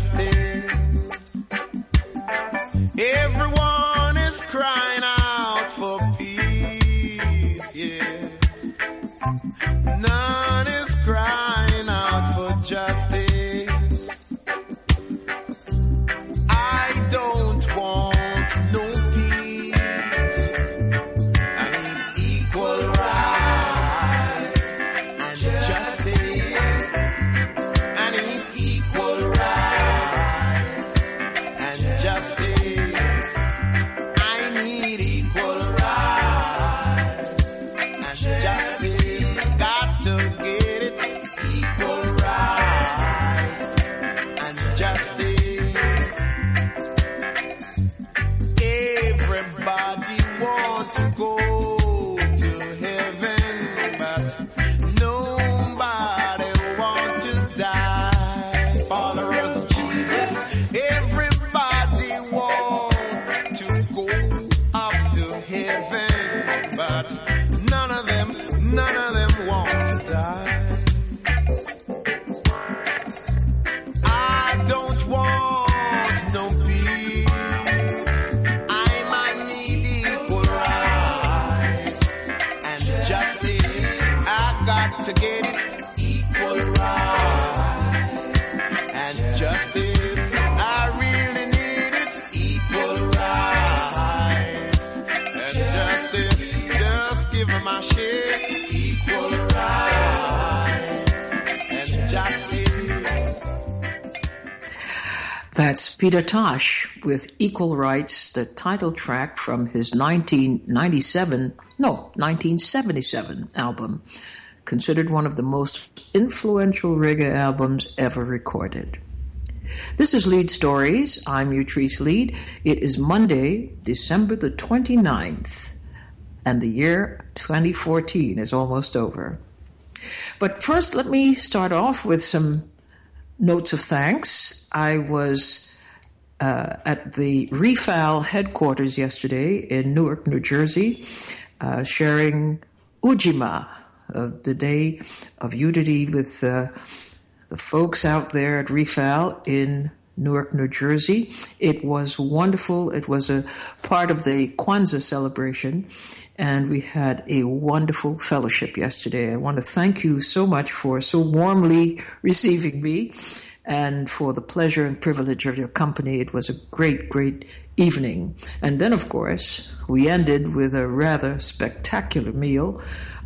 justice. Everyone is crying out for peace, yes. None is crying out for justice. I don't want no peace. I need equal rights and justice. I need equal rights and justice. I need equal rights and justice. Got to get it. Equal rights and justice. Everybody wants to go to heaven, but nobody wants to die. Followers of Jesus, everybody wants to go up to heaven, but none of them want to die. I don't want no peace. I might need equal rights and justice. I got to get it. Equal rights and justice. I really need it. Equal rights and justice. Just give me my share. Equal rights and justice. That's Peter Tosh with Equal Rights, the title track from his 1977 album, considered one of the most influential reggae albums ever recorded. This is Lead Stories. I'm Utrice Lead. It is Monday, December the 29th, and the year 2014 is almost over. But first, let me start off with some notes of thanks. I was at the REFAL headquarters yesterday in Newark, New Jersey, sharing Ujima, the Day of Unity, with the folks out there at REFAL in Newark, New Jersey. It was wonderful. It was a part of the Kwanzaa celebration, and we had a wonderful fellowship yesterday. I want to thank you so much for so warmly receiving me and for the pleasure and privilege of your company. It was a great, great evening. And then, of course, we ended with a rather spectacular meal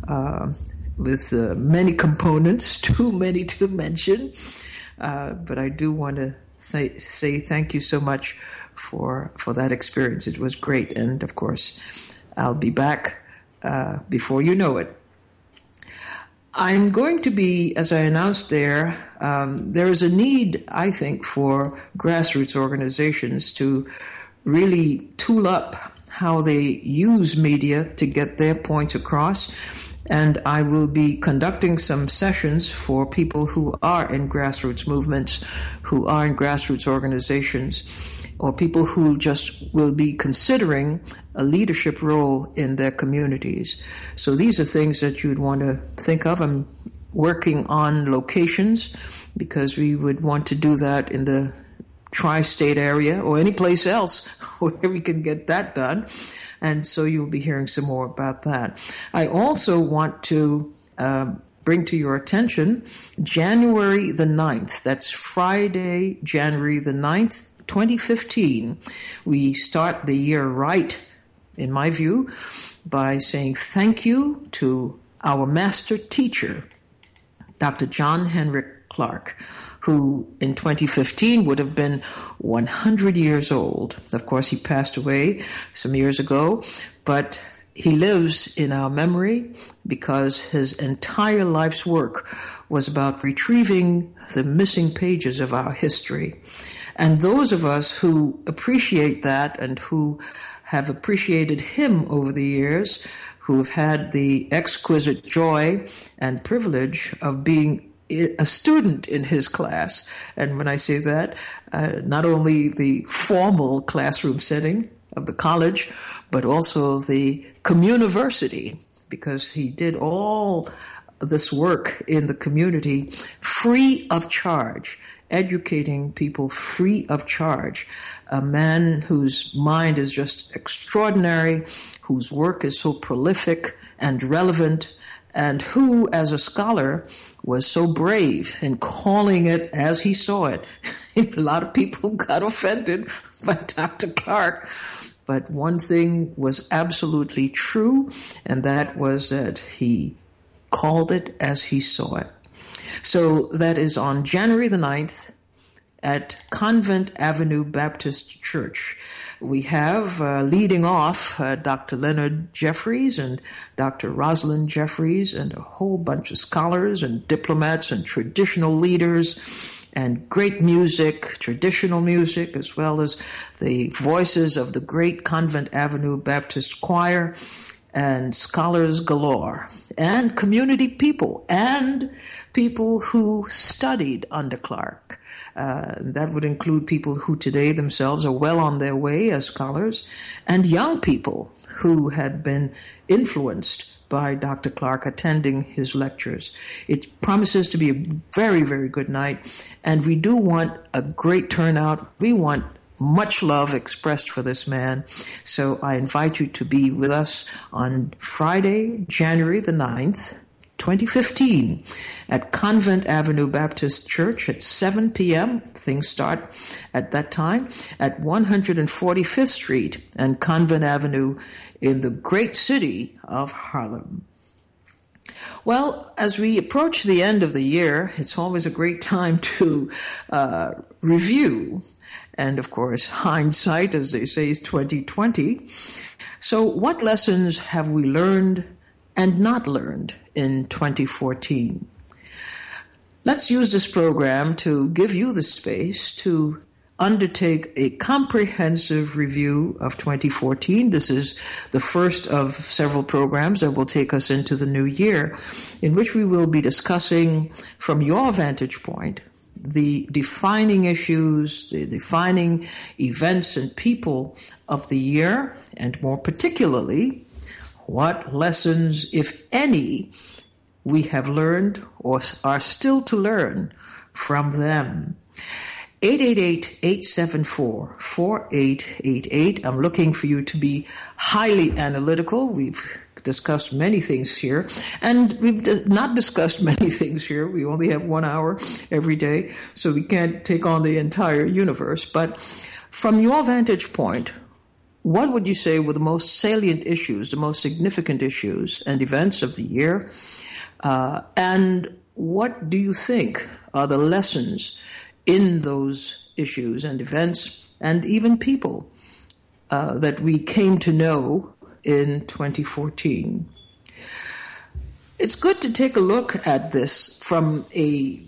with many components, too many to mention. But I do want to say thank you so much for that experience. It was great. And, of course, I'll be back before you know it. I'm going to be, as I announced there is a need, I think, for grassroots organizations to really tool up how they use media to get their points across. And I will be conducting some sessions for people who are in grassroots movements, who are in grassroots organizations, or people who just will be considering a leadership role in their communities. So these are things that you'd want to think of. I'm working on locations because we would want to do that in the tri-state area or any place else where we can get that done. And so you'll be hearing some more about that. I also want to bring to your attention January the 9th. That's Friday, January the 9th, 2015. We start the year right, in my view, by saying thank you to our master teacher, Dr. John Henrik Clarke, who in 2015 would have been 100 years old. Of course, he passed away some years ago, but he lives in our memory because his entire life's work was about retrieving the missing pages of our history. And those of us who appreciate that and who have appreciated him over the years, who have had the exquisite joy and privilege of being a student in his class. And when I say that, not only the formal classroom setting of the college, but also the communiversity, because he did all this work in the community free of charge, educating people free of charge. A man whose mind is just extraordinary, whose work is so prolific and relevant, and who, as a scholar, was so brave in calling it as he saw it. A lot of people got offended by Dr. Clarke, but one thing was absolutely true, and that was that he called it as he saw it. So that is on January the 9th at Convent Avenue Baptist Church. We have leading off Dr. Leonard Jeffries and Dr. Rosalind Jeffries and a whole bunch of scholars and diplomats and traditional leaders and great music, traditional music, as well as the voices of the great Convent Avenue Baptist Choir and scholars galore and community people and people who studied under Clarke. That would include people who today themselves are well on their way as scholars, and young people who had been influenced by Dr. Clarke attending his lectures. It promises to be a very, very good night, and we do want a great turnout. We want much love expressed for this man. So I invite you to be with us on Friday, January the 9th, 2015 at Convent Avenue Baptist Church at 7 p.m. Things start at that time at 145th Street and Convent Avenue in the great city of Harlem. Well, as we approach the end of the year, it's always a great time to review. And of course, hindsight, as they say, is 2020. So what lessons have we learned and not learned in 2014? Let's use this program to give you the space to undertake a comprehensive review of 2014. This is the first of several programs that will take us into the new year, in which we will be discussing from your vantage point the defining issues, the defining events and people of the year, and more particularly, what lessons, if any, we have learned or are still to learn from them. 888-874-4888. I'm looking for you to be highly analytical. We've discussed many things here, and we've not discussed many things here. We only have 1 hour every day, so we can't take on the entire universe. But from your vantage point, what would you say were the most salient issues, the most significant issues and events of the year? And what do you think are the lessons in those issues and events and even people that we came to know in 2014? It's good to take a look at this from a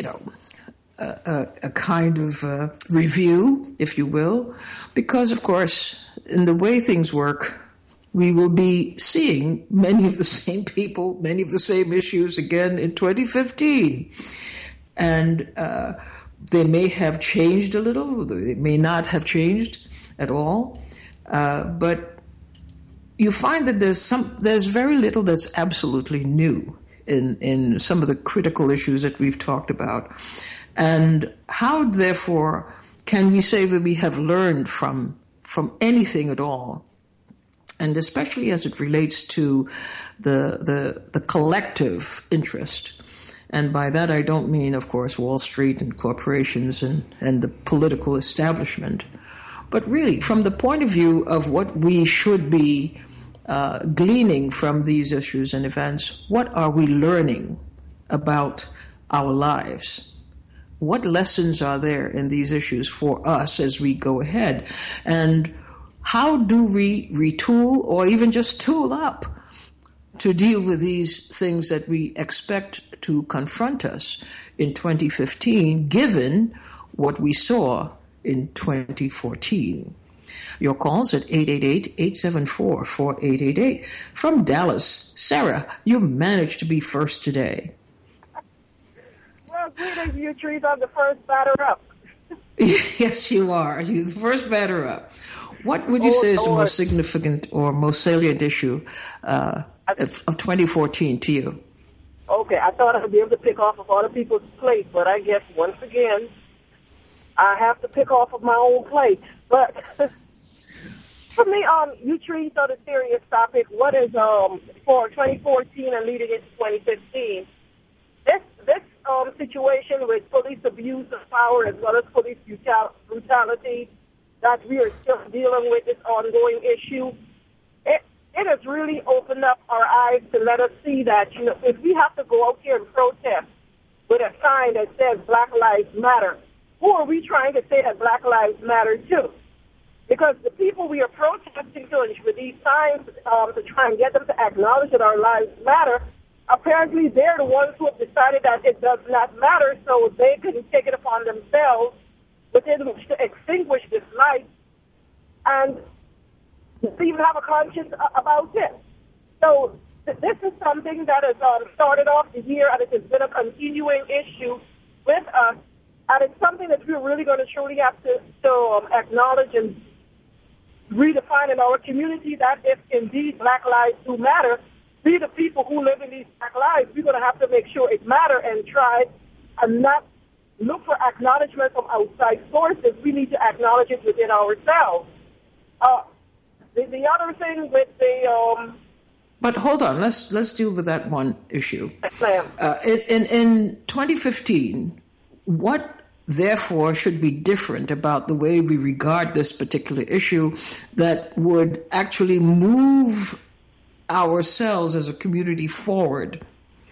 kind of review, if you will, because, of course, in the way things work, we will be seeing many of the same people, many of the same issues again in 2015. And they may have changed a little, they may not have changed at all, but you find that there's very little that's absolutely new in some of the critical issues that we've talked about. And how, therefore, can we say that we have learned from anything at all? And especially as it relates to the collective interest. And by that I don't mean, of course, Wall Street and corporations and the political establishment, but really from the point of view of what we should be gleaning from these issues and events. What are we learning about our lives? What lessons are there in these issues for us as we go ahead? And how do we retool or even just tool up to deal with these things that we expect to confront us in 2015, given what we saw in 2014? Your calls at 888-874-4888. From Dallas, Sarah, you managed to be first today. Well, greetings, you trees. I'm the first batter up. Yes, you are. You're the first batter up. What would you say is the most significant or most salient issue of 2014 to you? Okay, I thought I'd be able to pick off of other people's plate, but I guess once again, I have to pick off of my own plate. But for me, you treat on a serious topic. What is for 2014 and leading into 2015? This situation with police abuse of power as well as police brutality that we are still dealing with, this ongoing issue. It has really opened up our eyes to let us see that, if we have to go out here and protest with a sign that says Black Lives Matter, who are we trying to say that Black Lives Matter to? Because the people we are protesting to with these signs to try and get them to acknowledge that our lives matter, apparently they're the ones who have decided that it does not matter, so they can take it upon themselves within which to extinguish this light and to even have a conscience about it. So this is something that has started off the year, and it has been a continuing issue with us, and it's something that we're really going to truly have to acknowledge and redefine in our community, that if indeed Black lives do matter, we the people who live in these Black lives, we're going to have to make sure it matter and try and not look for acknowledgement from outside sources. We need to acknowledge it within ourselves. The other thing with the... But hold on, let's deal with that one issue. Yes, ma'am. In 2015, what therefore should be different about the way we regard this particular issue that would actually move ourselves as a community forward?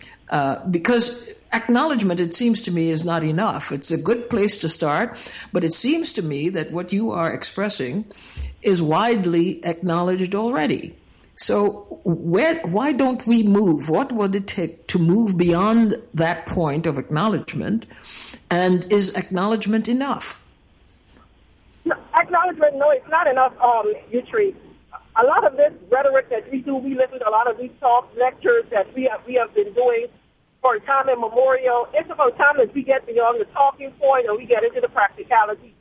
Because acknowledgement, it seems to me, is not enough. It's a good place to start, but it seems to me that what you are expressing is widely acknowledged already. So why don't we move? What would it take to move beyond that point of acknowledgement? And is acknowledgement enough? No, acknowledgement, no, it's not enough, Utri. A lot of this rhetoric that we do, we listen to a lot of these talk lectures that we have been doing for time immemorial. It's about time that we get beyond the talking point and we get into the practicality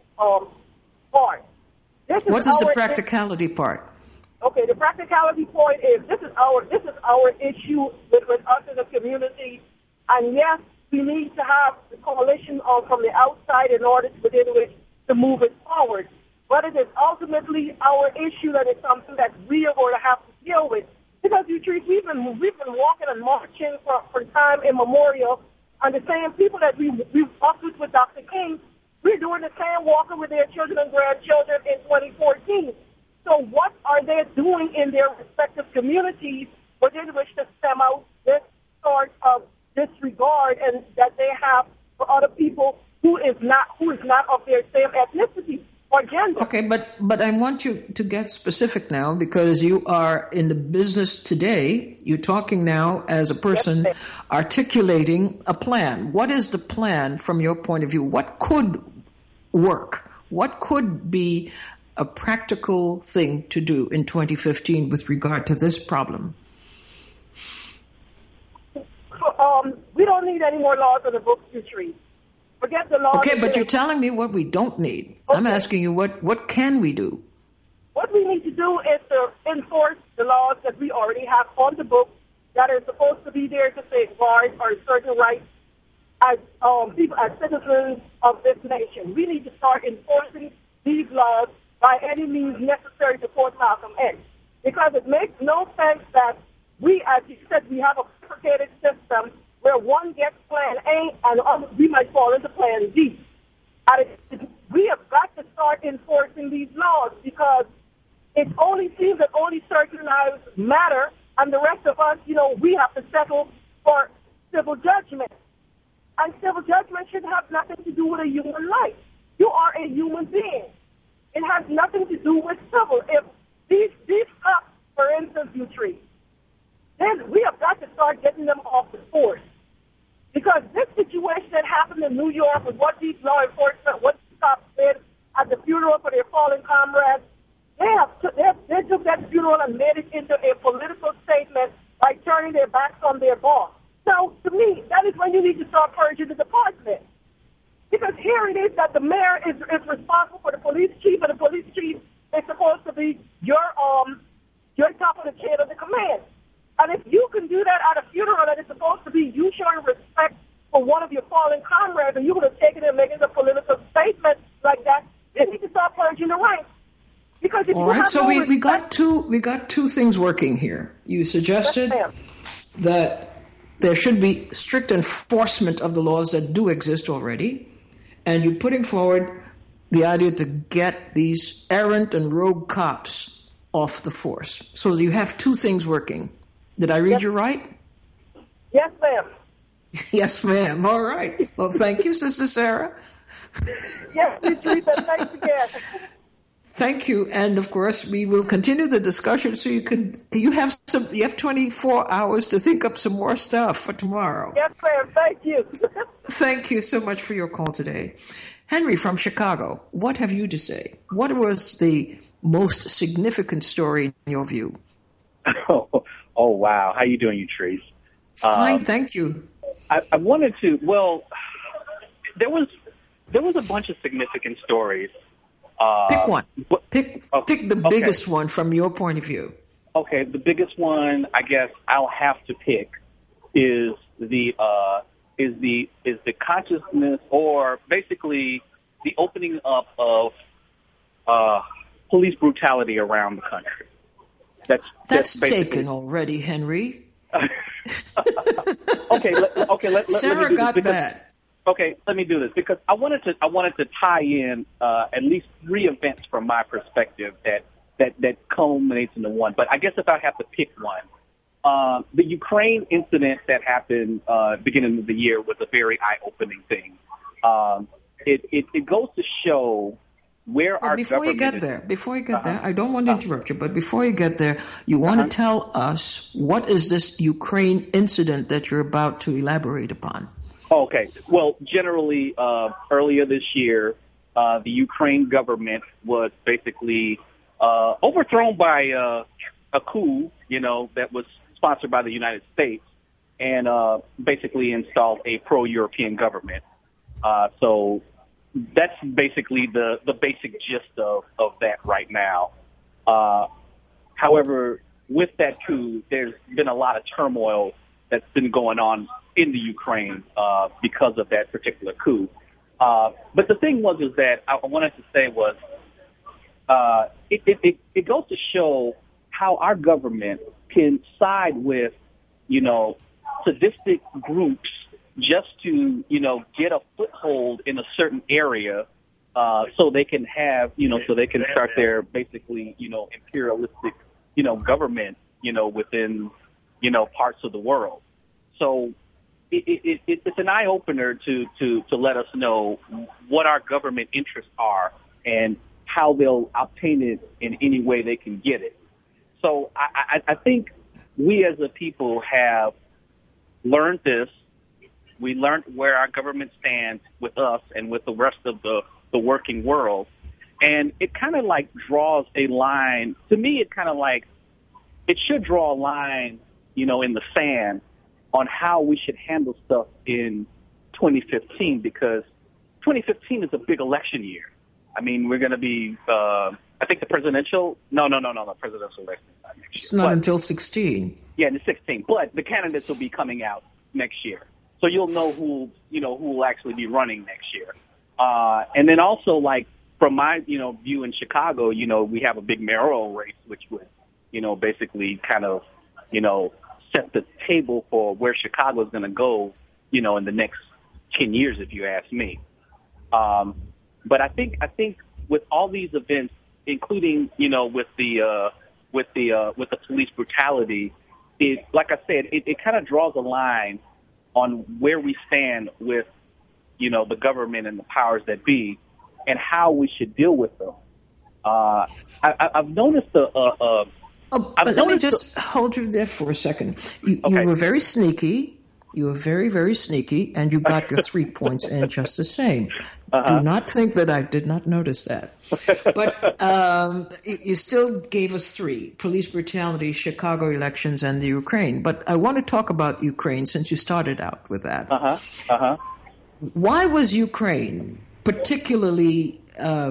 part. What is the practicality part? Okay, the practicality point is this is our issue with us as a community, and yes, we need to have the coalition from the outside in order within which to move it forward. But it is ultimately our issue that is something that we are going to have to deal with. Because we've been walking and marching for time immemorial, and the same people that we walked with Dr. King, we're doing the same walking with their children and grandchildren in 2014. So what are they doing in their respective communities within which to stem out this sort of disregard and that they have for other people who is not of their same ethnicity or gender? Okay, but I want you to get specific now, because you are in the business today. You're talking now as a person articulating a plan. What is the plan from your point of view? What could work? What could be a practical thing to do in 2015 with regard to this problem? We don't need any more laws on the books, Utri. Forget the laws. Okay, but you're telling me what we don't need. Okay. I'm asking you what can we do? What we need to do is to enforce the laws that we already have on the books that are supposed to be there to safeguard our certain rights as people, as citizens of this nation. We need to start enforcing these laws by any means necessary to support Malcolm X. Because it makes no sense that we, as you said, we have a complicated system where one gets plan A and we might fall into plan D. And we have got to start enforcing these laws, because it only seems that only certain lives matter, and the rest of us, we have to settle for civil judgment. And civil judgment should have nothing to do with a human life. You are a human being. It has nothing to do with civil. If these cops, for instance, you treat, then we have got to start getting them off the force. Because this situation that happened in New York with what these law enforcement, what these cops did at the funeral for their fallen comrades, they took that funeral and made it into a political statement by turning their backs on their boss. So, to me, that is when you need to start purging the department. Because here it is that the mayor is responsible for the police chief, and the police chief is supposed to be your top of the chain of the command. And if you can do that at a funeral that is supposed supposed to be you showing respect for one of your fallen comrades, and you're going to take it and make it a political statement like that, then you can start purging the ranks. Because if All you right, have so no we got two things working here. You suggested Yes, ma'am. that there should be strict enforcement of the laws that do exist already, and you're putting forward the idea to get these errant and rogue cops off the force. So you have two things working. Did I read you right? Yes, ma'am. Yes, ma'am. All right. Well, thank you, Sister Sarah. Yes, Ms. Teresa, thanks again. Thank you, and of course we will continue the discussion. So you have 24 hours to think up some more stuff for tomorrow. Yes, ma'am. Thank you. Thank you so much for your call today, Henry from Chicago. What have you to say? What was the most significant story in your view? Oh wow! How you doing, Utrice? Fine, thank you. I wanted to. Well, there was a bunch of significant stories. Pick one. Pick the biggest one from your point of view. Okay, the biggest one, I guess I'll have to pick is the consciousness, or basically the opening up of police brutality around the country. That's taken already, Henry. Okay. Sarah got that. Okay, let me do this because I wanted to tie in at least three events from my perspective that culminates into one. But I guess if I have to pick one, the Ukraine incident that happened beginning of the year was a very eye-opening thing. It goes to show where our before you get there, I don't want to interrupt you, but before you get there, you want to tell us what is this Ukraine incident that you're about to elaborate upon? Okay. Well, generally, earlier this year, the Ukraine government was basically overthrown by a coup, that was sponsored by the United States, and basically installed a pro-European government. So that's basically the basic gist of that right now. However, with that coup, there's been a lot of turmoil that's been going on in the Ukraine because of that particular coup. But the thing is that I wanted to say was it goes to show how our government can side with, sadistic groups just to, get a foothold in a certain area so they can have, so they can start their basically, imperialistic, government, within, parts of the world. So it's an eye opener to let us know what our government interests are and how they'll obtain it in any way they can get it. So I think we as a people have learned this. We learned where our government stands with us and with the rest of the working world. And it kind of like draws a line. To me, it should draw a line, in the sand on how we should handle stuff in 2015, because 2015 is a big election year. I mean, we're going to be, I think the presidential election is not next year. It's not until 16. Yeah, in the 16. But the candidates will be coming out next year. So you'll know who will actually be running next year. And then also, like, from my, view in Chicago, we have a big mayoral race, which would, basically kind of, set the table for where Chicago is going to go, in the next 10 years, if you ask me. But I think with all these events, including, with the police brutality, it, like I said, it kind of draws a line on where we stand with, the government and the powers that be and how we should deal with them. I've noticed let me just hold you there for a second. You were very sneaky. You were very, very sneaky, and you got your 3 points in just the same. Do not think that I did not notice that. But you still gave us 3: police brutality, Chicago elections, and the Ukraine. But I want to talk about Ukraine since you started out with that. Why was Ukraine particularly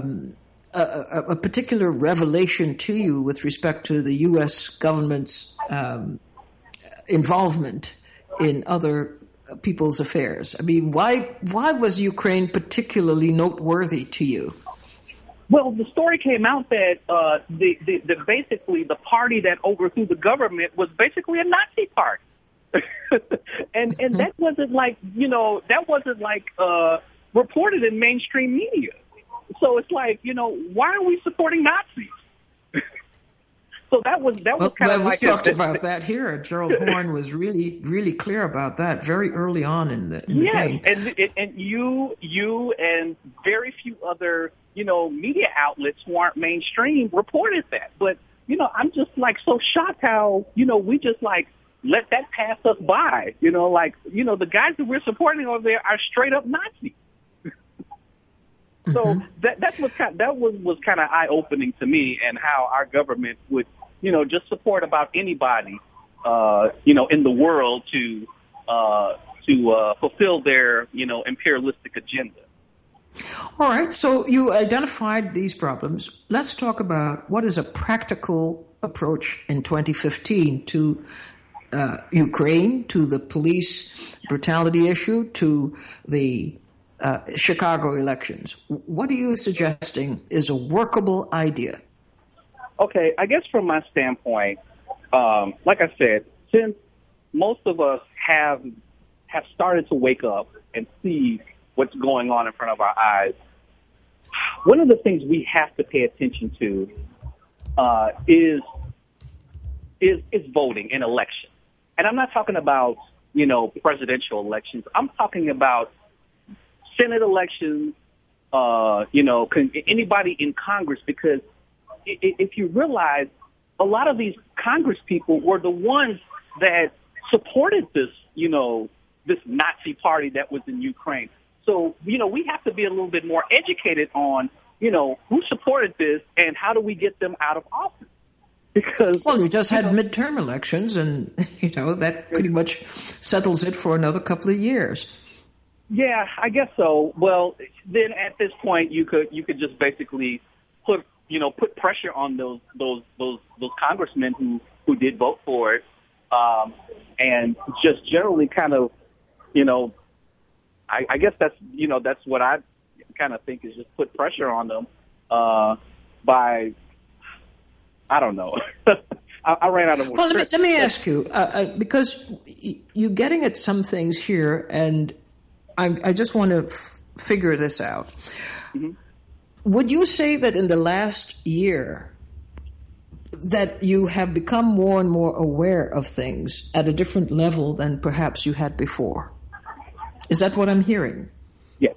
a particular revelation to you with respect to the U.S. government's involvement in other people's affairs? I mean, why was Ukraine particularly noteworthy to you? Well, the story came out that the basically the party that overthrew the government was basically a Nazi party, and that wasn't reported in mainstream media. So it's like, why are we supporting Nazis? So that was kind of like we talked about that here. Gerald Horne was really, really clear about that very early on in the game. And you and very few other media outlets who aren't mainstream reported that. But I'm just like so shocked how we just like let that pass us by. The guys that we're supporting over there are straight up Nazis. So that was kind of eye opening to me, and how our government would just support about anybody in the world to fulfill their imperialistic agenda. All right, so you identified these problems. Let's talk about what is a practical approach in 2015 to Ukraine, to the police brutality issue, to the Chicago elections. What are you suggesting is a workable idea? Okay, I guess from my standpoint, like I said, since most of us have started to wake up and see what's going on in front of our eyes, one of the things we have to pay attention to is voting in elections. And I'm not talking about, presidential elections. I'm talking about Senate elections, anybody in Congress, because if you realize, a lot of these Congress people were the ones that supported this, this Nazi party that was in Ukraine. So, we have to be a little bit more educated on, who supported this and how do we get them out of office? Because you just had midterm elections, and that pretty much settles it for another couple of years. Yeah, I guess so. Well, then at this point, you could just basically put pressure on those congressmen who did vote for it, and just generally kind of, I guess that's what I kind of think is just put pressure on them by, I don't know. I ran out of words. Well, let me ask you, because you're getting at some things here, and I just want to figure this out. Mm-hmm. Would you say that in the last year that you have become more and more aware of things at a different level than perhaps you had before? Is that what I'm hearing? Yes.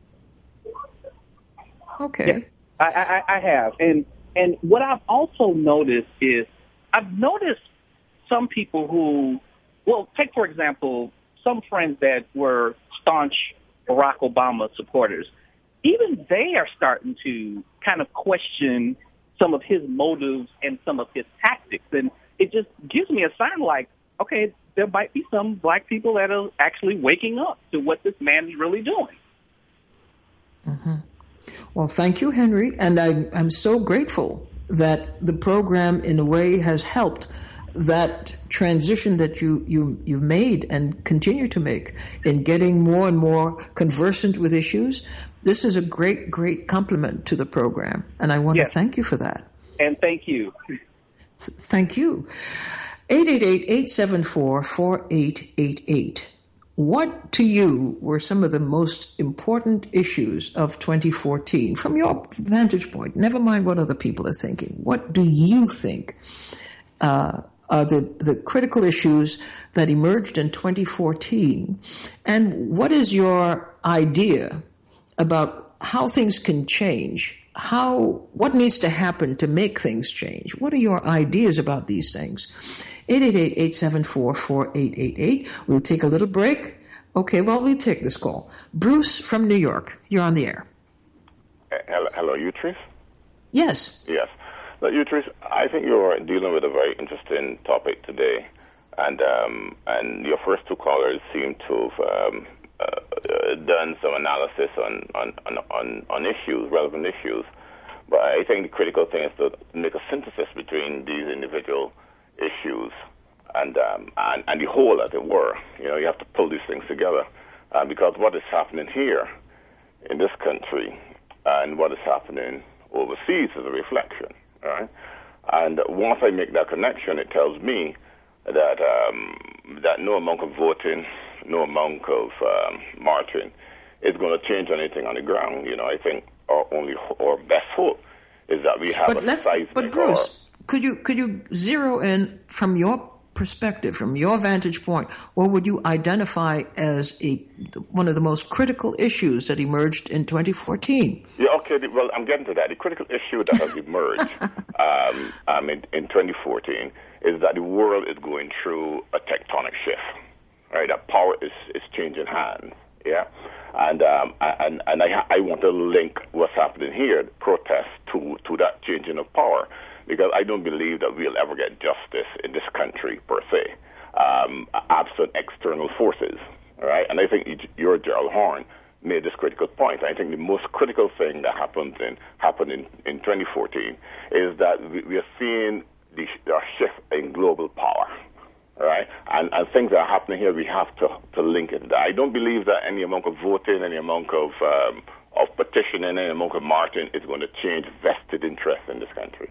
Okay. Yeah, I have. And what I've also noticed is I've noticed some people who, take, for example, some friends that were staunch Barack Obama supporters. Even they are starting to kind of question some of his motives and some of his tactics. And it just gives me a sign like, okay, there might be some black people that are actually waking up to what this man is really doing. Mm-hmm. Well, thank you, Henry. And I'm so grateful that the program, in a way, has helped that transition that you've made and continue to make in getting more and more conversant with issues. This is a great, great compliment to the program, and I want to thank you for that. And thank you. Thank you. 888-874-4888. What, to you, were some of the most important issues of 2014 from your vantage point? Never mind what other people are thinking. What do you think are the critical issues that emerged in 2014? And what is your idea about how things can change? What needs to happen to make things change? What are your ideas about these things? 888-874-4888. We'll take a little break. Okay, well, we'll take this call. Bruce from New York, you're on the air. Hello, Utrice? Yes. Yes. Look, Utrice, I think you're dealing with a very interesting topic today, and your first two callers seem to have done some analysis on issues, relevant issues. But I think the critical thing is to make a synthesis between these individual issues and the whole, as it were. You have to pull these things together, because what is happening here in this country and what is happening overseas is a reflection, right? And once I make that connection, it tells me that that no amount of voting, no amount of marching is going to change anything on the ground. I think our best hope is that we have a seismic. But Bruce, could you zero in from your perspective, from your vantage point, what would you identify as one of the most critical issues that emerged in 2014? Yeah, okay. Well, I'm getting to that. The critical issue that has emerged in 2014 is that the world is going through a tectonic shift. Right, that power is changing hands. Yeah, and I want to link what's happening here, protests, to that changing of power, because I don't believe that we'll ever get justice in this country per se, absent external forces. All right, and I think your Gerald Horne made this critical point. I think the most critical thing that happened in 2014 is that we are seeing the shift in global power. Right, and things that are happening here, we have to link it. I don't believe that any amount of voting, any amount of petitioning, any amount of marching is going to change vested interest in this country.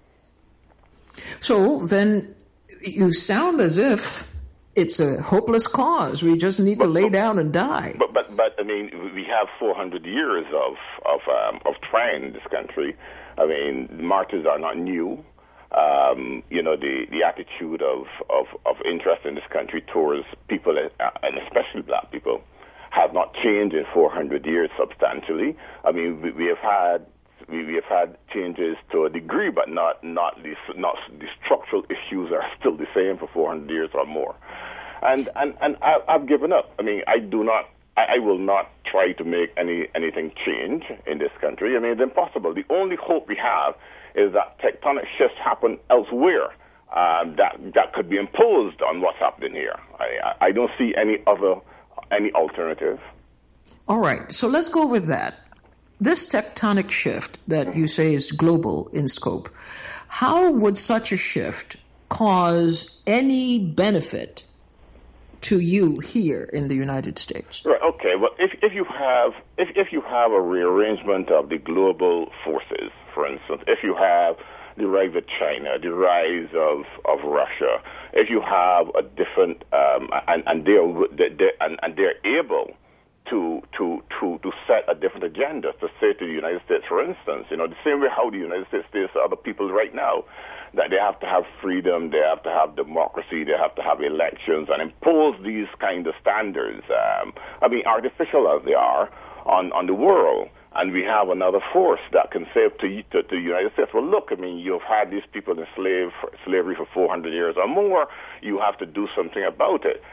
So then, you sound as if it's a hopeless cause. We just need to lay down and die. But I mean, we have 400 years of trying in this country. I mean, marches are not new. The attitude of interest in this country towards people, and especially black people, have not changed in 400 years substantially. I mean, we have had changes to a degree, but not the structural issues are still the same for 400 years or more. And I've given up. I mean, I will not try to make anything change in this country. I mean, it's impossible. The only hope we have is that tectonic shifts happen elsewhere that could be imposed on what's happening here. I don't see any alternative. All right, so let's go with that. This tectonic shift that you say is global in scope, how would such a shift cause any benefit to you here in the United States? Right. Okay. Well, if you have a rearrangement of the global forces, for instance, if you have the rise of China, the rise of Russia, if you have a different and they're able to set a different agenda, to say to the United States, for instance, the same way how the United States says to other people right now, that they have to have freedom, they have to have democracy, they have to have elections, and impose these kind of standards, artificial as they are, on the world. And we have another force that can say to the United States, well, look, I mean, you've had these people in slavery for 400 years or more. You have to do something about it.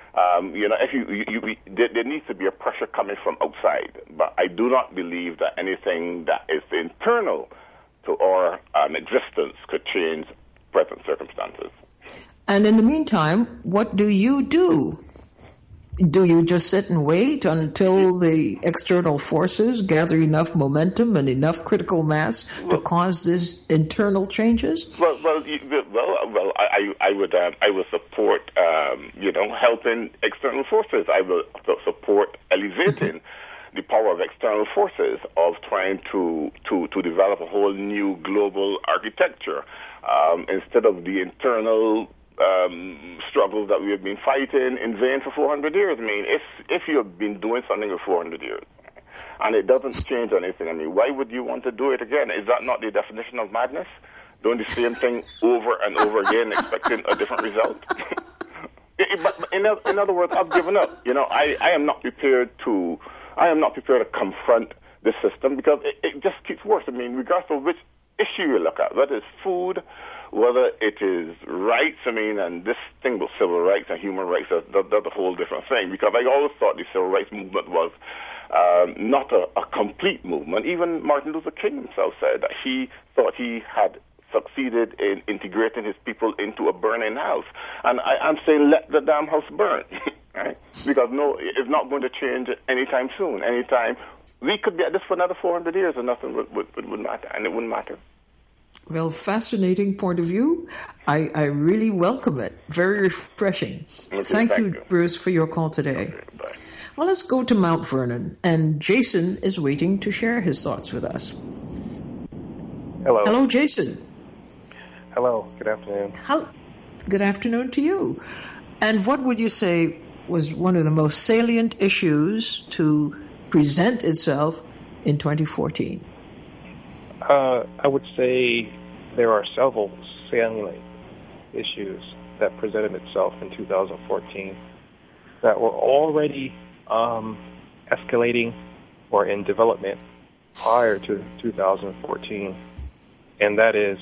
There needs to be a pressure coming from outside. But I do not believe that anything that is internal to our existence could change present circumstances. And in the meantime, what do you do? Do you just sit and wait until the external forces gather enough momentum and enough critical mass to cause these internal changes? I would support helping external forces. I will support elevating the power of external forces, of trying to develop a whole new global architecture instead of the internal struggles that we have been fighting in vain for 400 years. I mean, if you have been doing something for 400 years and it doesn't change anything, I mean, why would you want to do it again? Is that not the definition of madness? Doing the same thing over and over again, expecting a different result? But in other words, I've given up. I am not prepared to confront the system, because it just keeps worse. I mean, regardless of which issue you look at, whether it's food, whether it is rights, and this thing with civil rights and human rights, that's a whole different thing, because I always thought the civil rights movement was not a complete movement. Even Martin Luther King himself said that he thought he had succeeded in integrating his people into a burning house. And I'm saying, let the damn house burn, right? Because it's not going to change anytime soon. Anytime we could be at this for another 400 years and nothing would matter, and it wouldn't matter. Well, fascinating point of view. I really welcome it. Very refreshing. Okay, Thank you, you. Bruce, for your call today. Okay, bye. Well, let's go to Mount Vernon, and Jason is waiting to share his thoughts with us. Hello. Hello, Jason. Hello. Good afternoon. Good afternoon to you. And what would you say was one of the most salient issues to present itself in 2014? I would say there are several salient issues that presented itself in 2014 that were already escalating or in development prior to 2014, and that is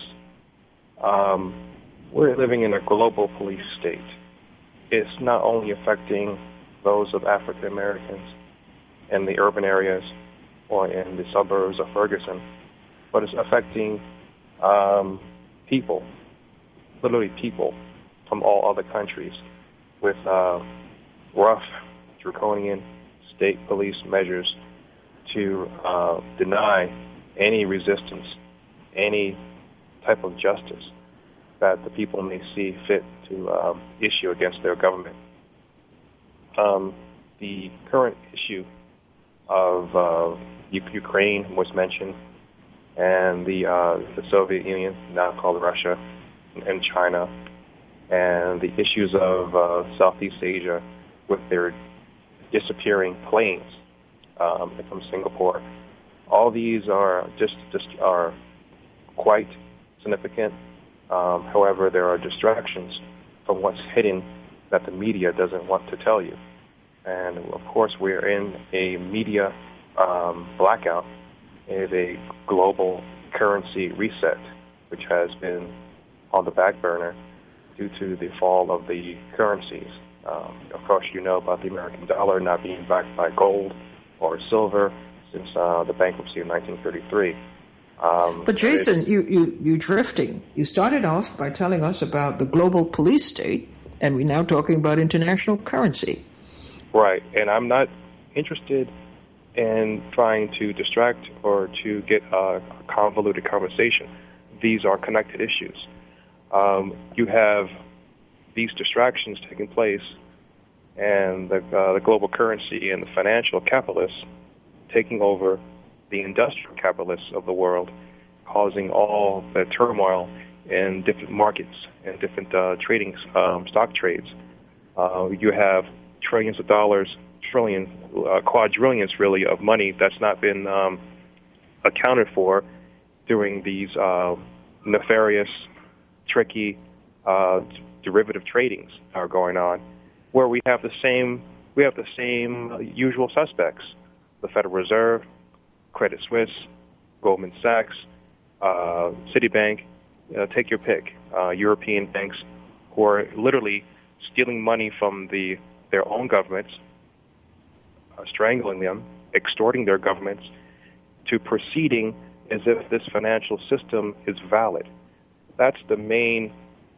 we're living in a global police state. It's not only affecting those of African Americans in the urban areas or in the suburbs of Ferguson, but it's affecting people, literally people from all other countries with rough, draconian state police measures to deny any resistance, any type of justice that the people may see fit to issue against their government. The current issue of Ukraine was mentioned, and the Soviet Union, now called Russia, and China, and the issues of Southeast Asia with their disappearing planes from Singapore. All these are just are quite significant. However, there are distractions from what's hidden that the media doesn't want to tell you. And of course, we're in a media blackout. It is a global currency reset, which has been on the back burner due to the fall of the currencies. Of course, you know about the American dollar not being backed by gold or silver since the bankruptcy of 1933. But Jason, you're drifting. You started off by telling us about the global police state, and we're now talking about international currency. Right, and I'm not interested in trying to distract or to get a convoluted conversation. These are connected issues. You have these distractions taking place, and the global currency and the financial capitalists taking over the industrial capitalists of the world, causing all the turmoil in different markets and different trading stock trades. You have trillions of dollars, quadrillions really of money that's not been accounted for during these nefarious, tricky derivative tradings are going on, where we have the same usual suspects: the Federal Reserve, Credit Suisse, Goldman Sachs, Citibank, take your pick, European banks, who are literally stealing money from their own governments, strangling them, extorting their governments, to proceeding as if this financial system is valid. That's the main,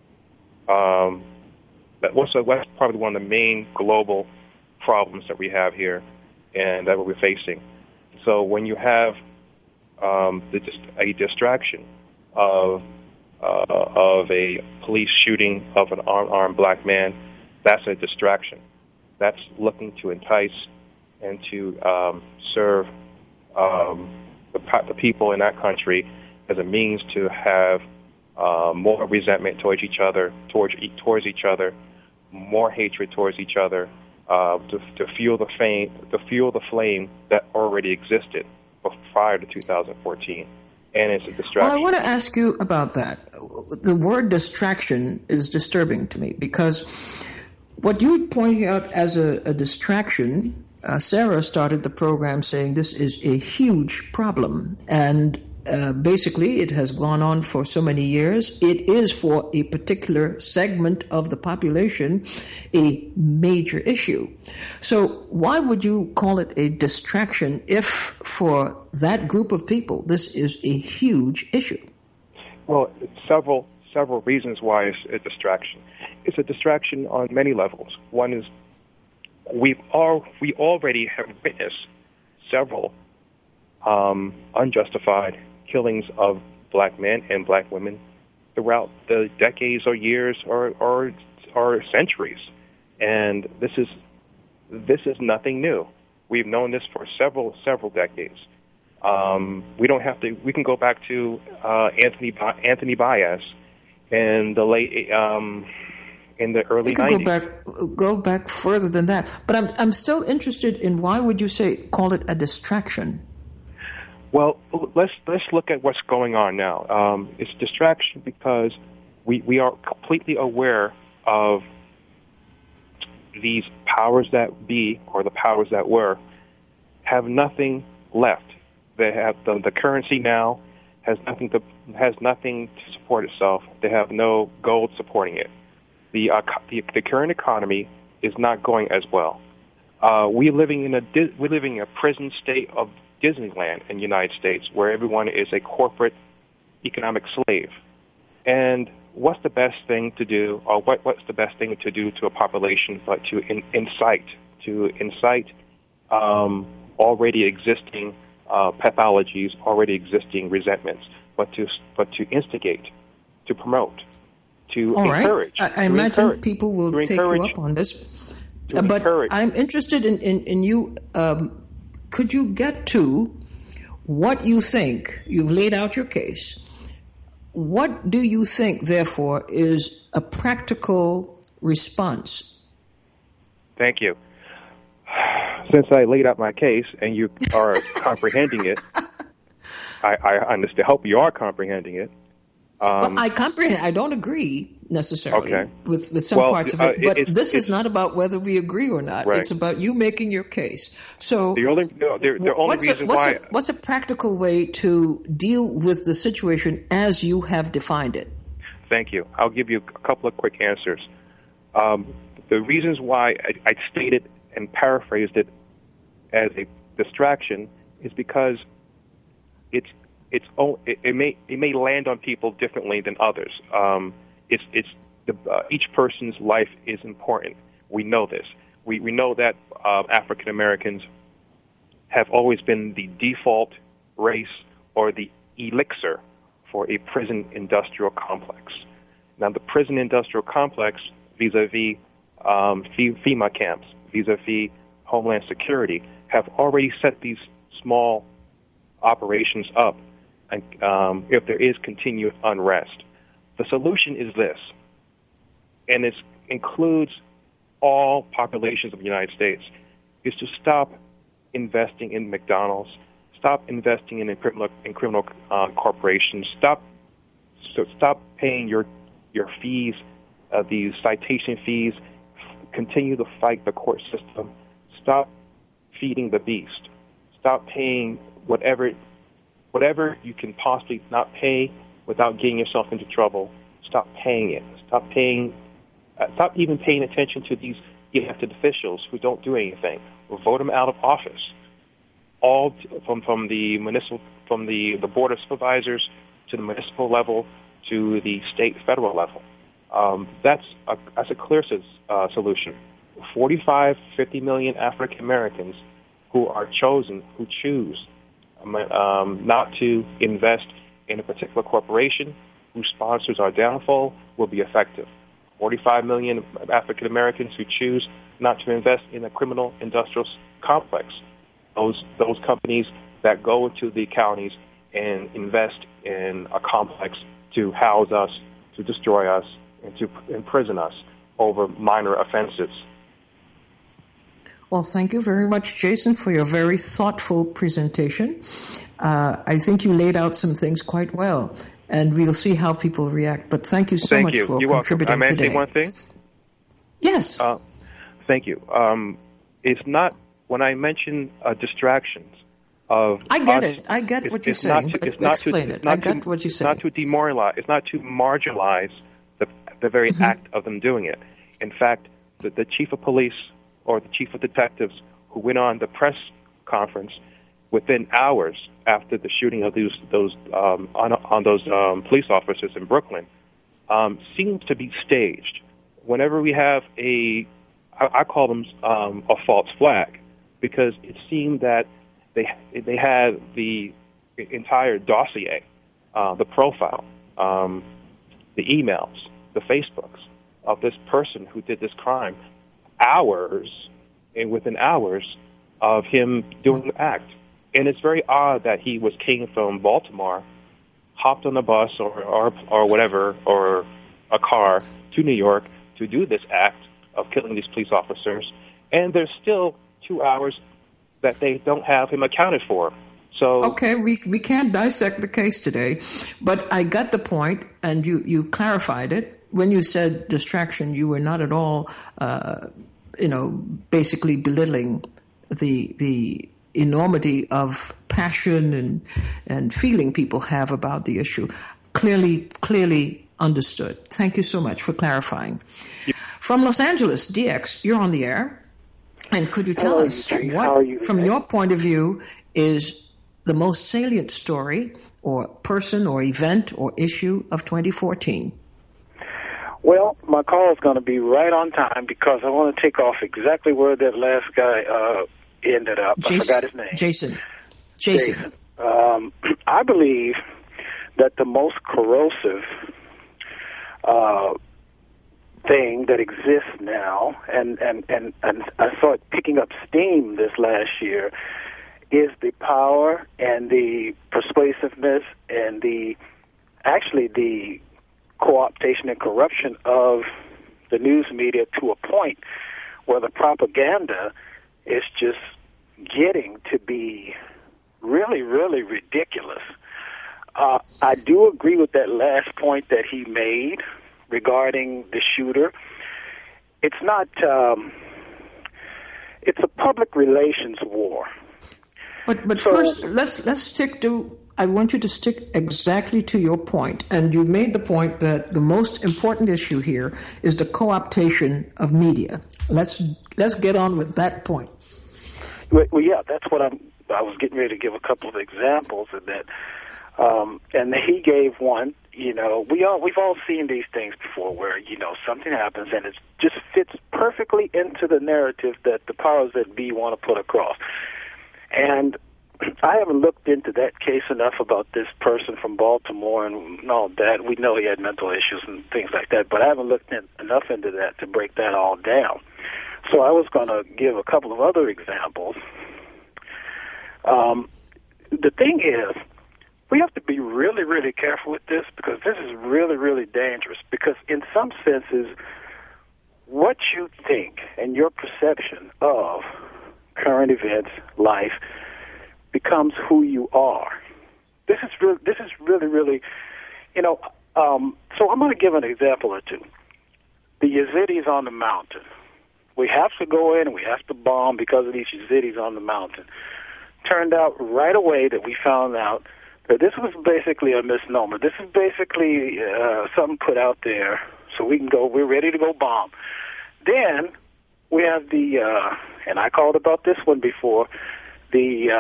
that's probably one of the main global problems that we have here and that we're facing. So when you have a distraction of a police shooting of an unarmed black man, that's a distraction. That's looking to entice and to serve the people in that country as a means to have more resentment towards each other, more hatred towards each other, to fuel the flame that already existed prior to 2014, and it's a distraction. Well, I want to ask you about that. The word distraction is disturbing to me because what you point out as a distraction, Sarah started the program saying this is a huge problem, and basically it has gone on for so many years. It is for a particular segment of the population a major issue. So why would you call it a distraction if for that group of people this is a huge issue? Well, several reasons why it's a distraction. It's a distraction on many levels. One is we already have witnessed several unjustified killings of black men and black women throughout the decades or years or centuries. And this is nothing new. We've known this for several decades. We don't have to. We can go back to Anthony Baez in the late in the early 90s. Go back further than that. But I'm still interested in why would you call it a distraction? Well, let's look at what's going on now. It's distraction because we are completely aware of these powers that be, or the powers that were, have nothing left. They have the currency now has nothing to support itself. They have no gold supporting it. The current economy is not going as well. We're living in a prison state of Disneyland in the United States, where everyone is a corporate economic slave. And what's the best thing to do, or what's the best thing to do to a population but to incite already existing pathologies, already existing resentments, but to instigate, to promote, to encourage. I imagine people will take you up on this. But I'm interested in you. Could you get to what you think? You've laid out your case. What do you think, therefore, is a practical response? Thank you. Since I laid out my case and you are comprehending it, I understand. Hope you are comprehending it. Well, I comprehend. I don't agree necessarily with some parts of it, but this is not about whether we agree or not. Right. It's about you making your case. So the only reason why what's a practical way to deal with the situation as you have defined it? Thank you. I'll give you a couple of quick answers. The reasons why I stated and paraphrased it as a distraction is because it may land on people differently than others. Each person's life is important. We know this. We know that African Americans have always been the default race or the elixir for a prison industrial complex. Now, the prison industrial complex, vis-a-vis FEMA camps, vis-a-vis Homeland Security, have already set these small operations up. And if there is continued unrest, the solution is this, and it includes all populations of the United States, is to stop investing in McDonald's, stop investing in criminal corporations, stop paying your fees, these citation fees, continue to fight the court system, stop feeding the beast, stop paying whatever you can possibly not pay without getting yourself into trouble. Stop paying it. Stop even paying attention to these elected officials who don't do anything. Vote them out of office. All from the board of supervisors to the municipal level to the state federal level. That's a clear solution. 50 million African Americans who choose not to invest in a particular corporation whose sponsors our downfall will be effective. 45 million African Americans who choose not to invest in a criminal industrial complex. Those companies that go into the counties and invest in a complex to house us, to destroy us, and to imprison us over minor offenses. Well, thank you very much, Jason, for your very thoughtful presentation. I think you laid out some things quite well, and we'll see how people react. But thank you so much for contributing today. May I say one thing? Yes. Thank you. It's not, when I mention distractions of... I get it. I get what you're saying. Explain it. I get what you're saying. It's not to demoralize. It's not to marginalize the very act of them doing it. In fact, the chief of police or the chief of detectives who went on the press conference within hours after the shooting of those police officers in Brooklyn seems to be staged. Whenever we have I call them a false flag, because it seemed that they had the entire dossier the profile, the emails, the Facebooks of this person who did this crime, within hours of him doing the act. And it's very odd that he came from Baltimore, hopped on a bus or whatever, or a car to New York to do this act of killing these police officers, and there's still 2 hours that they don't have him accounted for. So okay, we can't dissect the case today, but I got the point, and you clarified it. When you said distraction, you were not at all, basically belittling the enormity of passion and feeling people have about the issue. Clearly understood. Thank you so much for clarifying. From Los Angeles, DX, you're on the air. And could you tell us what, from your point of view, is the most salient story or person or event or issue of 2014? Well, my call is going to be right on time because I want to take off exactly where that last guy ended up. I forgot his name. Jason. I believe that the most corrosive thing that exists now, and I saw it picking up steam this last year, is the power and the persuasiveness and the co-optation and corruption of the news media to a point where the propaganda is just getting to be really, really ridiculous. I do agree with that last point that he made regarding the shooter. It's not, it's a public relations war. But first, let's stick to, I want you to stick exactly to your point. And you made the point that the most important issue here is the co-optation of media. Let's get on with that point. Well, yeah, that's what I was getting ready to give a couple of examples of that. And he gave one. We've all seen these things before where, something happens and it just fits perfectly into the narrative that the powers that be want to put across. And I haven't looked into that case enough about this person from Baltimore and all that. We know he had mental issues and things like that, but I haven't looked enough into that to break that all down. So I was going to give a couple of other examples. The thing is, we have to be really, really careful with this because this is really, really dangerous because in some senses, what you think and your perception of current events, life, becomes who you are. This is really, really, so I'm going to give an example or two. The Yazidis on the mountain. We have to go in and we have to bomb because of these Yazidis on the mountain. Turned out right away that we found out that this was basically a misnomer. This is basically something put out there so we can go, we're ready to go bomb. Then we have the, and I called about this one before, the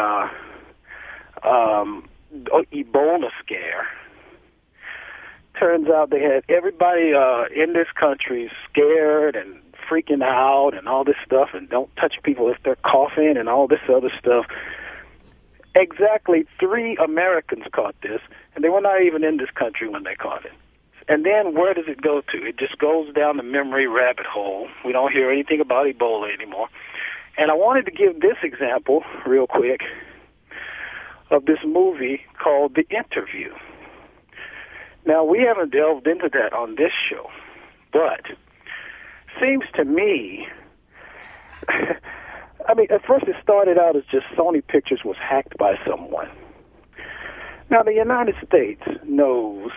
Ebola scare. Turns out they had everybody in this country scared and freaking out and all this stuff and don't touch people if they're coughing and all this other stuff. Exactly 3 Americans caught this, and they were not even in this country when they caught it. And then where does it go to? It just goes down the memory rabbit hole. We don't hear anything about Ebola anymore. And I wanted to give this example real quick of this movie called The Interview. Now, we haven't delved into that on this show, but seems to me, I mean, at first it started out as just Sony Pictures was hacked by someone. Now, the United States knows,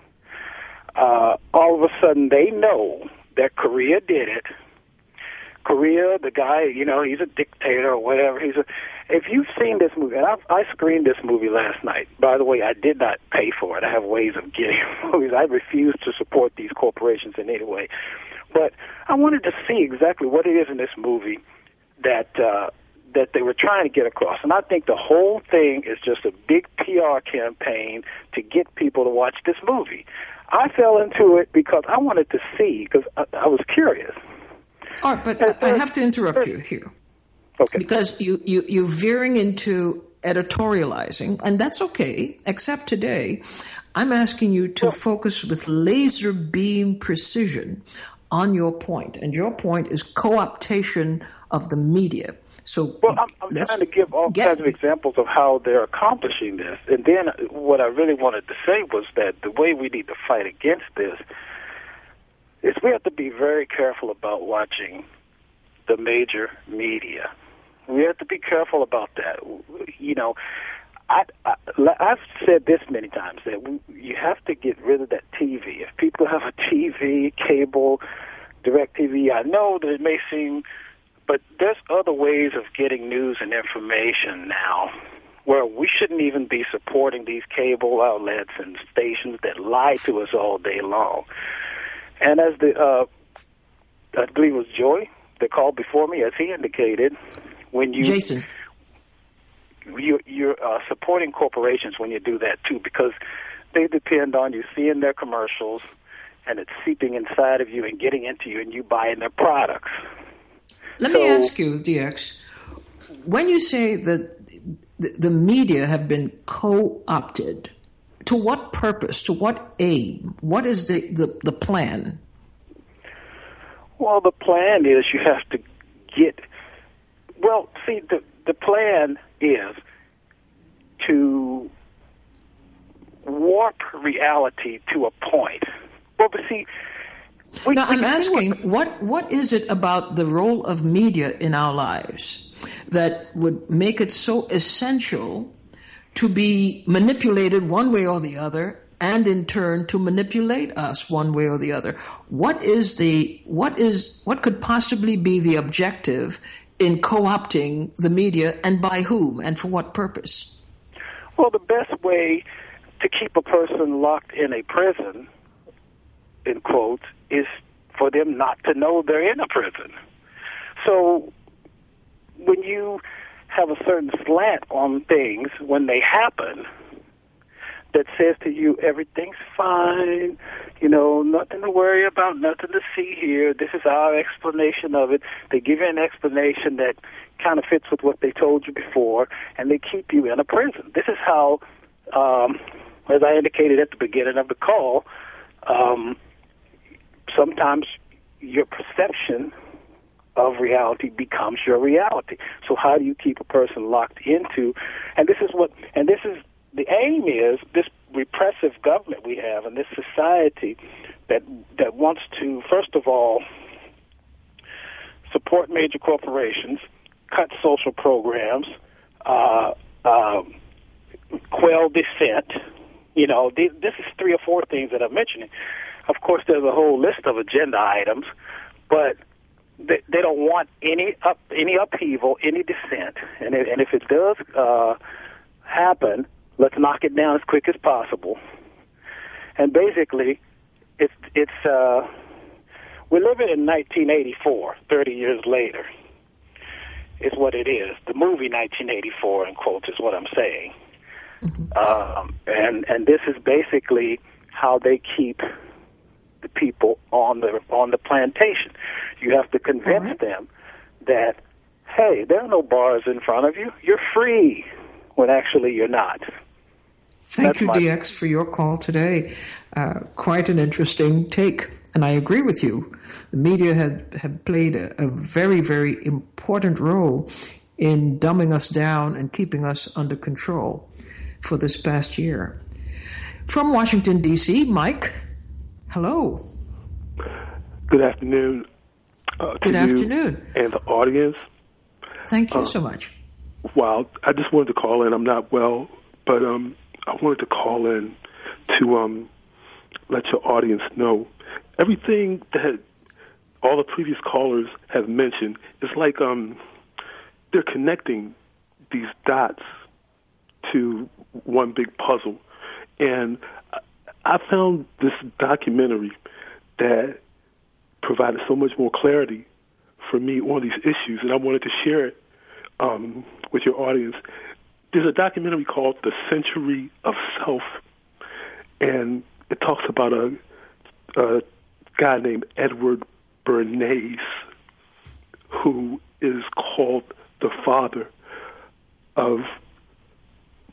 all of a sudden they know that Korea did it. Korea, the guy, he's a dictator or whatever. If you've seen this movie, and I screened this movie last night. By the way, I did not pay for it. I have ways of getting movies. I refuse to support these corporations in any way. But I wanted to see exactly what it is in this movie that they were trying to get across. And I think the whole thing is just a big PR campaign to get people to watch this movie. I fell into it because I wanted to see, because I was curious. All right, but I have to interrupt you here. Okay. Because you're veering into editorializing, and that's okay, except today, I'm asking you to focus with laser beam precision on your point. And your point is co-optation of the media. So I'm trying to give all kinds of examples of how they're accomplishing this. And then what I really wanted to say was that the way we need to fight against this is we have to be very careful about watching the major media. We have to be careful about that. You know, I've said this many times, that you have to get rid of that TV. If people have a TV, cable, DirecTV, I know that it may seem, but there's other ways of getting news and information now where we shouldn't even be supporting these cable outlets and stations that lie to us all day long. And as I believe it was Joy that called before me, as he indicated, when you... Jason. You're supporting corporations when you do that, too, because they depend on you seeing their commercials, and it's seeping inside of you and getting into you, and you buying their products. Let me ask you, DX, when you say that the media have been co-opted, to what purpose, to what aim? What is the plan? Well, the plan is you have to get... Well, see, the plan is to warp reality to a point. Well, but see... Now, I'm asking, what is it about the role of media in our lives that would make it so essential to be manipulated one way or the other, and in turn to manipulate us one way or the other? What could possibly be the objective in co-opting the media, and by whom, and for what purpose? Well, the best way to keep a person locked in a prison, in quotes, is for them not to know they're in a prison. So when you have a certain slant on things when they happen that says to you, everything's fine, you know, nothing to worry about, nothing to see here, this is our explanation of it. They give you an explanation that kind of fits with what they told you before, and they keep you in a prison. This is how, as I indicated at the beginning of the call, sometimes your perception of reality becomes your reality. So how do you keep a person locked into, and this is the aim is this repressive government we have in this society that wants to, first of all, support major corporations, cut social programs, quell dissent. You know, this is 3 or 4 things that I'm mentioning. Of course, there's a whole list of agenda items, but they don't want any upheaval, any dissent. And if it does happen, let's knock it down as quick as possible. And basically, it's we're living in 1984, 30 years later, is what it is. The movie 1984, in quotes, is what I'm saying. Mm-hmm. And this is basically how they keep the people on the plantation. You have to convince them that, hey, there are no bars in front of you. You're free, when actually you're not. Thank you, DX, for your call today. Quite an interesting take, and I agree with you. The media have played a very, very important role in dumbing us down and keeping us under control for this past year. From Washington, D.C., Mike, hello. Good afternoon. Good afternoon. And the audience. Thank you so much. Wow, I just wanted to call in. I'm not well, but I wanted to call in to let your audience know everything that all the previous callers have mentioned is like they're connecting these dots to one big puzzle. And I found this documentary that provided so much more clarity for me on these issues, and I wanted to share it with your audience. There's a documentary called The Century of Self, and it talks about a guy named Edward Bernays, who is called the father of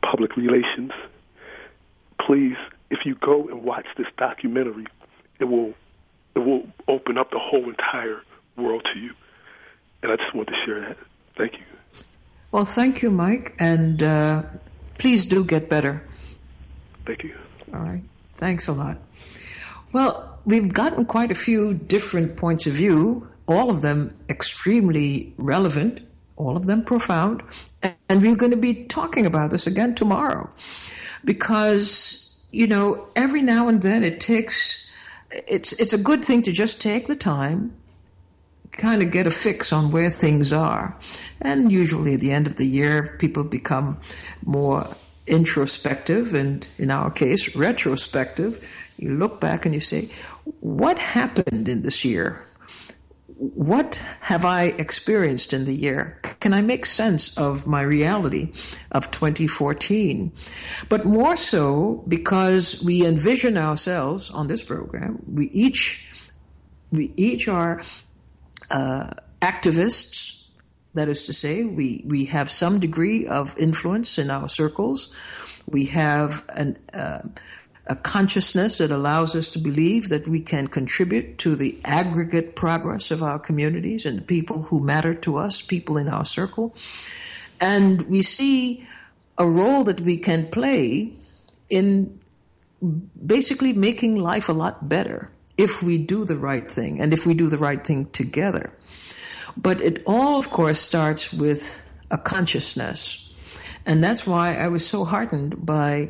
public relations. Please, if you go and watch this documentary, it will open up the whole entire world to you. And I just want to share that. Thank you. Well, thank you, Mike, and please do get better. Thank you. All right. Thanks a lot. Well, we've gotten quite a few different points of view, all of them extremely relevant, all of them profound, and we're going to be talking about this again tomorrow because, every now and then it's a good thing to just take the time, kind of get a fix on where things are. And usually at the end of the year, people become more introspective and, in our case, retrospective. You look back and you say, what happened in this year? What have I experienced in the year? Can I make sense of my reality of 2014? But more so because we envision ourselves on this program. We each are activists. That is to say, we have some degree of influence in our circles. We have a consciousness that allows us to believe that we can contribute to the aggregate progress of our communities and the people who matter to us, people in our circle. And we see a role that we can play in basically making life a lot better if we do the right thing and if we do the right thing together. But it all, of course, starts with a consciousness. And that's why I was so heartened by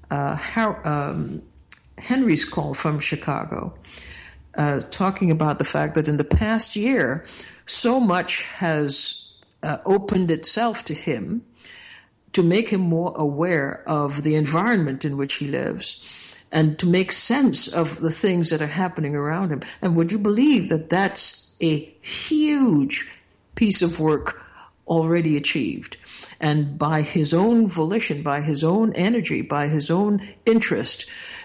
Henry's call from Chicago, talking about the fact that in the past year, so much has opened itself to him to make him more aware of the environment in which he lives and to make sense of the things that are happening around him. And would you believe that that's a huge piece of work already achieved? And by his own volition, by his own energy, by his own interest,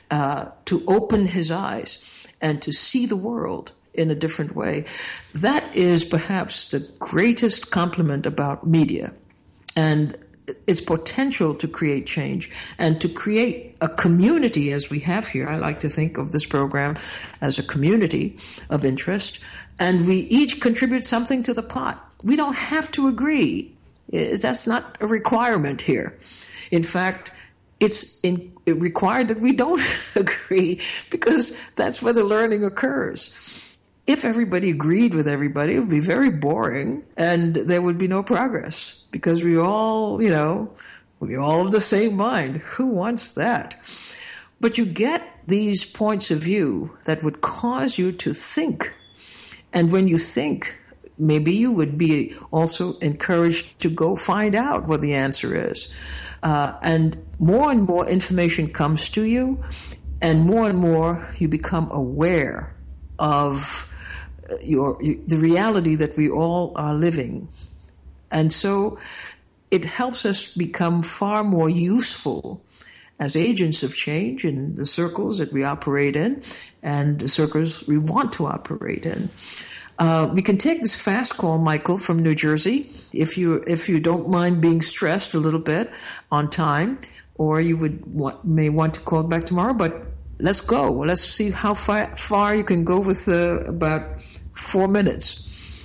to open his eyes and to see the world in a different way. That is perhaps the greatest compliment about media and its potential to create change and to create a community as we have here. I like to think of this program as a community of interest, and we each contribute something to the pot. We don't have to agree. That's not a requirement here. In fact, it's required that we don't agree because that's where the learning occurs. If everybody agreed with everybody, it would be very boring and there would be no progress because we all have the same mind. Who wants that? But you get these points of view that would cause you to think. And when you think, maybe you would be also encouraged to go find out what the answer is. And more information comes to you, and more you become aware of the reality that we all are living. And so it helps us become far more useful as agents of change in the circles that we operate in and the circles we want to operate in. We can take this fast call, Michael, from New Jersey, if you don't mind being stressed a little bit on time, or you may want to call back tomorrow. But let's go. Well, let's see how far you can go with about 4 minutes.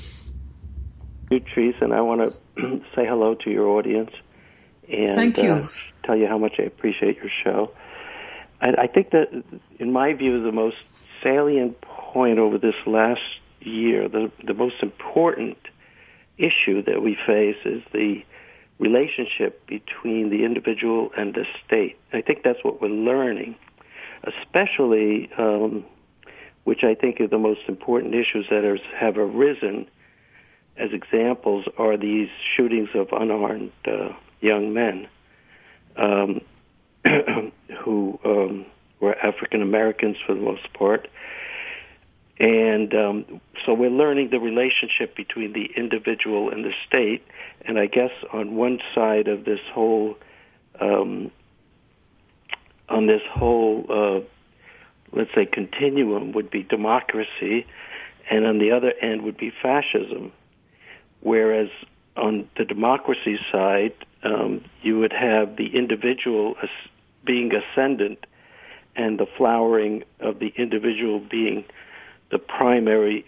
Trees, and I want to say hello to your audience and thank you. Tell you how much I appreciate your show. I think that, in my view, the most salient point over this last year, the most important issue that we face is the relationship between the individual and the state. I think that's what we're learning, especially, which I think are the most important issues that have arisen as examples are these shootings of unarmed young men who were African Americans for the most part. And so we're learning the relationship between the individual and the state. And I guess on one side of this whole, let's say, continuum would be democracy, and on the other end would be fascism. Whereas on the democracy side, you would have the individual being ascendant and the flowering of the individual being the primary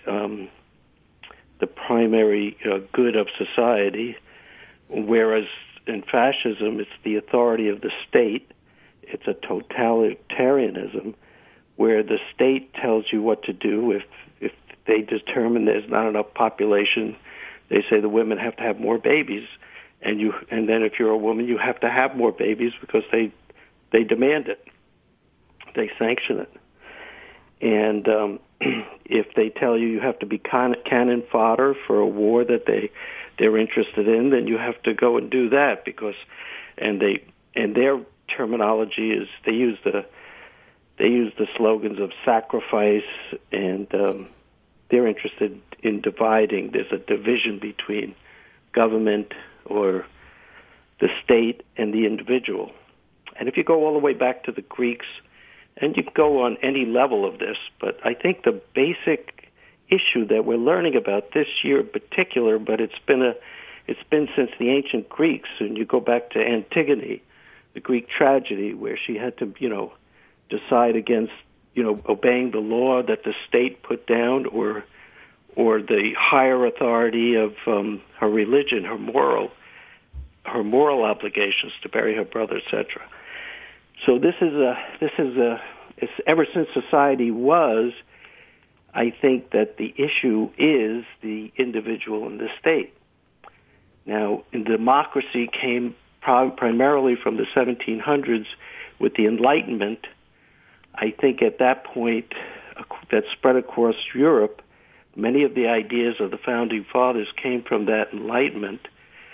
good of society, whereas in fascism it's the authority of the state. It's a totalitarianism where the state tells you what to do. If they determine there's not enough population, they say the women have to have more babies, and then if you're a woman, you have to have more babies because they demand it, they sanction it, and if they tell you have to be cannon fodder for a war that they're interested in, then you have to go and do that because, and their terminology is they use the slogans of sacrifice, and they're interested in dividing. There's a division between government or the state and the individual. And if you go all the way back to the Greeks, and you can go on any level of this, but I think the basic issue that we're learning about this year in particular, but it's been since the ancient Greeks, and you go back to Antigone, the Greek tragedy, where she had to, decide against, obeying the law that the state put down, or the higher authority of her religion, her moral obligations to bury her brother, etc. So this is ever since society was, I think that the issue is the individual and the state. Now, democracy came primarily from the 1700s with the Enlightenment. I think at that point that spread across Europe, many of the ideas of the Founding Fathers came from that Enlightenment,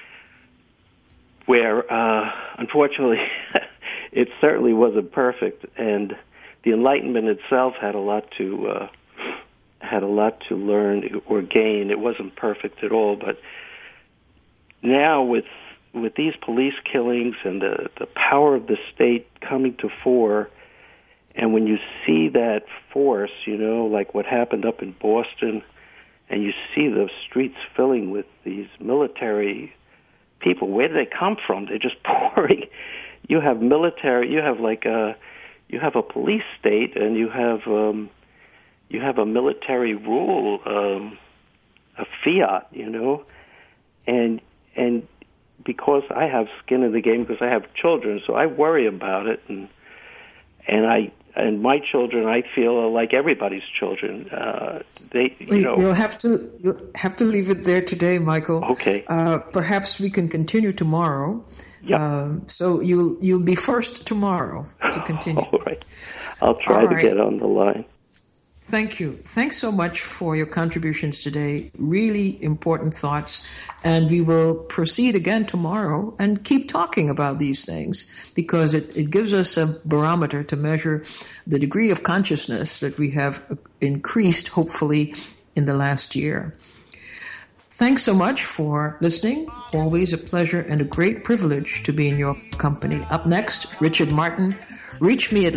where, unfortunately, it certainly wasn't perfect, and the Enlightenment itself had a lot to learn or gain. It wasn't perfect at all, but now with these police killings and the power of the state coming to fore, and when you see that force, like what happened up in Boston, and you see the streets filling with these military people, where do they come from? They're just pouring. You have military, you have a police state, and you have a military rule, a fiat, and because I have skin in the game, because I have children, so I worry about it, and my children, I feel, are like everybody's children. You'll have to leave it there today, Michael. Okay. Perhaps we can continue tomorrow. Yep. So you'll be first tomorrow to continue. All right. I'll try to get on the line. Thank you. Thanks so much for your contributions today. Really important thoughts. And we will proceed again tomorrow and keep talking about these things because it gives us a barometer to measure the degree of consciousness that we have increased, hopefully, in the last year. Thanks so much for listening. Always a pleasure and a great privilege to be in your company. Up next, Richard Martin. Reach me at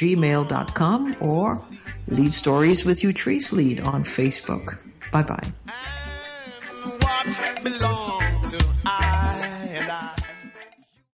leadstories@gmail.com or Lead Stories with Utrice Lead on Facebook. Bye-bye.